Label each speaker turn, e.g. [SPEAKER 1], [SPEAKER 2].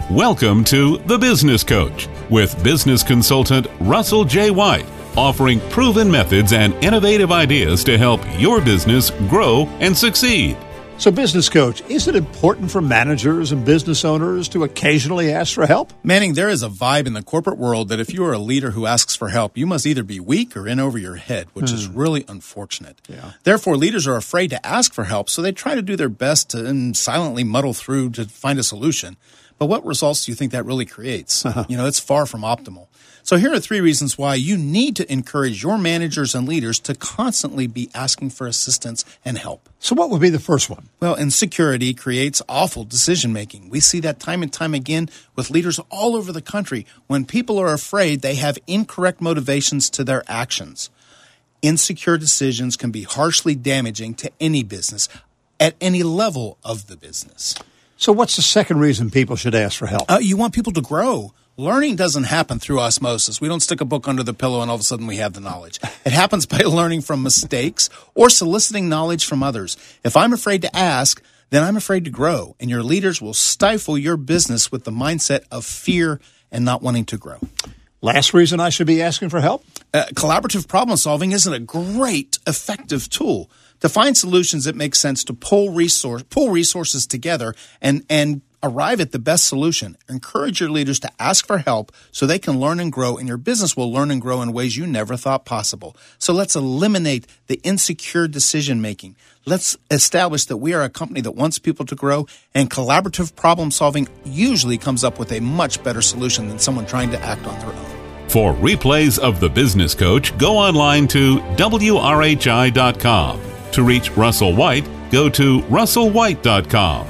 [SPEAKER 1] Welcome to The Business Coach with business consultant Russell J. White, offering proven methods and innovative ideas to help your business grow and succeed.
[SPEAKER 2] So, Business Coach, is it important for managers and business owners to occasionally ask for help?
[SPEAKER 3] Manning, there is a vibe in the corporate world that if you are a leader who asks for help, you must either be weak or in over your head, which is really unfortunate.
[SPEAKER 2] Yeah.
[SPEAKER 3] Therefore, leaders are afraid to ask for help, so they try to do their best to silently muddle through to find a solution. But what results do you think that really creates? It's far from optimal. So here are 3 reasons why you need to encourage your managers and leaders to constantly be asking for assistance and help.
[SPEAKER 2] So what would be the first one?
[SPEAKER 3] Well, insecurity creates awful decision-making. We see that time and time again with leaders all over the country. When people are afraid, they have incorrect motivations to their actions. Insecure decisions can be harshly damaging to any business at any level of the business.
[SPEAKER 2] So what's the second reason people should ask for help?
[SPEAKER 3] You want people to grow. Learning doesn't happen through osmosis. We don't stick a book under the pillow and all of a sudden we have the knowledge. It happens by learning from mistakes or soliciting knowledge from others. If I'm afraid to ask, then I'm afraid to grow, and your leaders will stifle your business with the mindset of fear and not wanting to grow.
[SPEAKER 2] Last reason I should be asking for help?
[SPEAKER 3] Collaborative problem solving isn't a great, effective tool. To find solutions, it makes sense to pull resources together and arrive at the best solution. Encourage your leaders to ask for help so they can learn and grow, and your business will learn and grow in ways you never thought possible. So let's eliminate the insecure decision-making. Let's establish that we are a company that wants people to grow, and collaborative problem solving usually comes up with a much better solution than someone trying to act on their own.
[SPEAKER 1] For replays of The Business Coach, go online to WRHI.com. To reach Russell White, go to RussellWhite.com.